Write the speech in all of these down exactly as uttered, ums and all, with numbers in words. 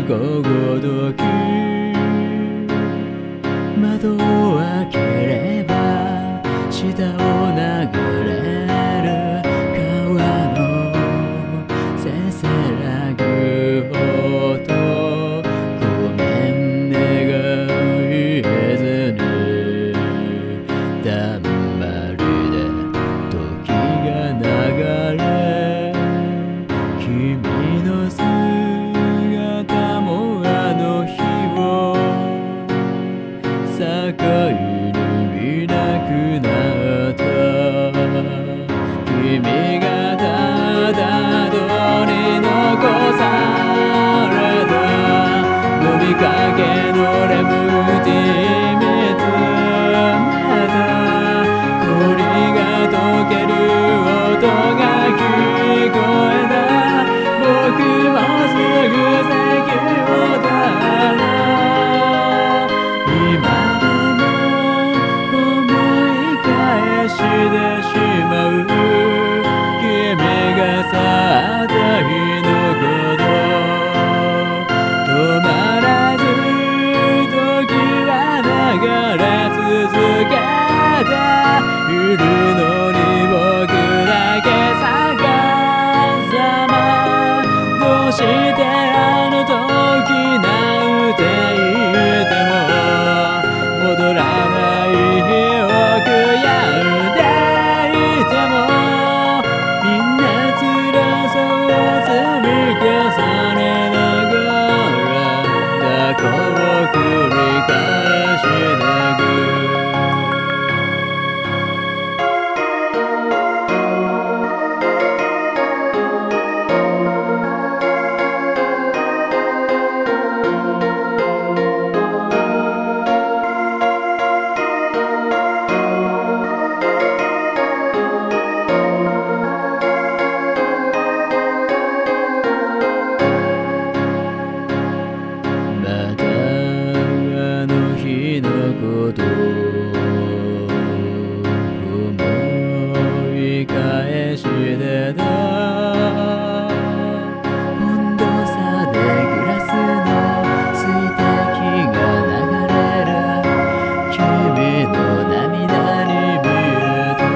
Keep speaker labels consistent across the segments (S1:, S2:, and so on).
S1: 午後時窓を開ければ下を流れる川のせせらぐ音ごめんねが言えずにだんまりで時が流れ君の姿もあの日を境に見なくなった君がただどに残された飲みかけのレモンティー見つめた氷が溶ける音が聞こえた僕もすぐ席を立った今でも思い返してしまう君が去った日のこと止まらず時は流れ続けているのに僕だけ逆さまどうしてあの時なんて言っても戻らない日を悔やんでいてもみんな辛さを積み重ねながら過去を繰り返してくまたあの日のこと思い返してた温度差でグラスの水滴が流れる君の涙に見えた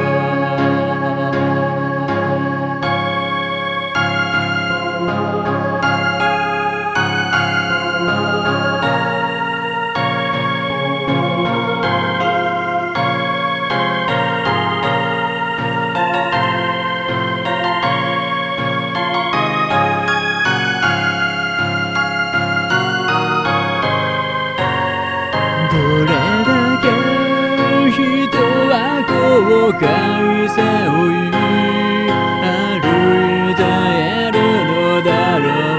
S1: どれだけ人は後悔背負い歩いているのだろう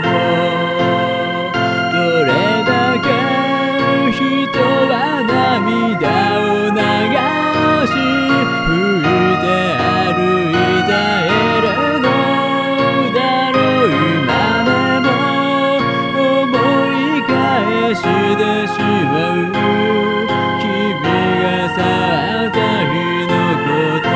S1: どれだけ人は涙を流し拭いて歩いているのだろう今でも思い返してしまう去った日のこと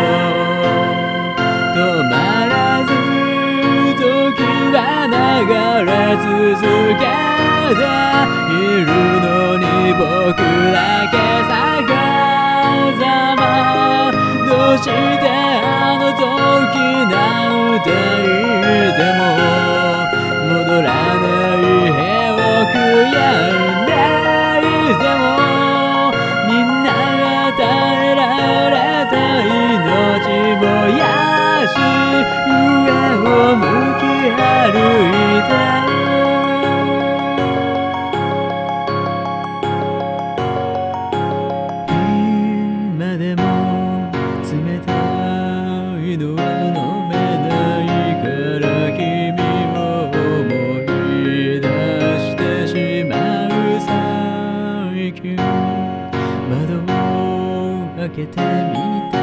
S1: 止まらず時は流れ続けているのに僕だけ逆さまどうしてあの時なんて言っても戻らない日を悔やんでいてもみんなが耐えられた命燃やし上を向き歩いて今でも冷たいのは飲めないから君を思い出してしまう最近窓を開けてみて